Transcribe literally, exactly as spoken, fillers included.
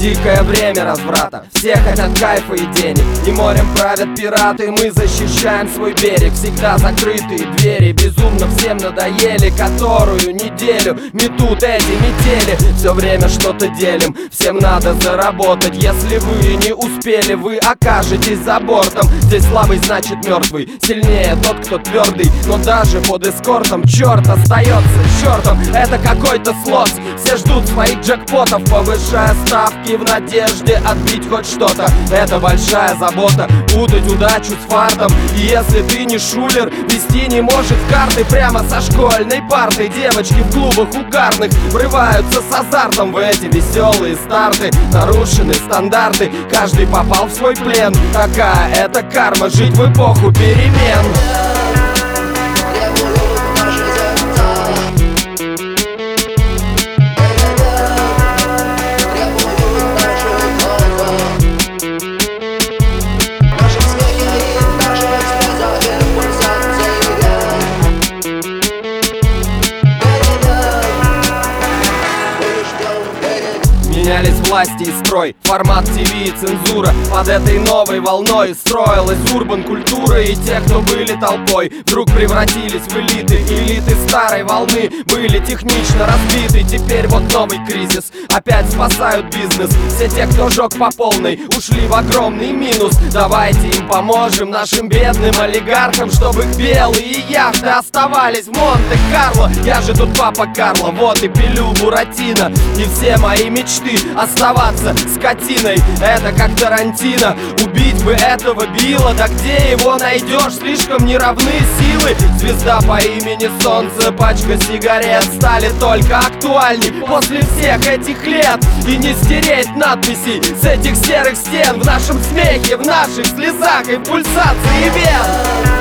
Дикое время разврата, все хотят кайфа и денег, и морем правят пираты, мы защищаем свой берег. Всегда закрытые двери, безумно всем надоели, которую неделю метут эти метели. Все время что-то делим, всем надо заработать. Если вы не успели, вы окажетесь за бортом. Здесь слабый значит мертвый, сильнее тот, кто твердый. Но даже под эскортом черт остается чертом. Это какой-то слот, все ждут своих джекпотов, повышая ставки в надежде отбить хоть что-то. Это большая забота, путать удачу с фартом. И если ты не шулер, вести не может карты прямо со школьной парты. Девочки в клубах угарных врываются с азартом в эти веселые старты. Нарушены стандарты, каждый попал в свой плен. Такая это карма, жить в эпоху перемен. Менялись власти и строй, формат ТВ и цензура. Под этой новой волной строилась урбан-культура. И те, кто были толпой, вдруг превратились в элиты. Элиты старой волны были технично разбиты. Теперь вот новый кризис, опять спасают бизнес. Все те, кто жег по полной, ушли в огромный минус. Давайте им поможем, нашим бедным олигархам, чтобы их белые яхты оставались в Монте-Карло. Я же тут папа Карло, вот и пилю Буратино. И все мои мечты оставаться скотиной, это как Тарантино. Убить бы этого Билла, да где его найдешь? Слишком неравны силы. Звезда по имени Солнце, пачка сигарет стали только актуальней после всех этих лет. И не стереть надписей с этих серых стен в нашем смехе, в наших слезах и в пульсации вен.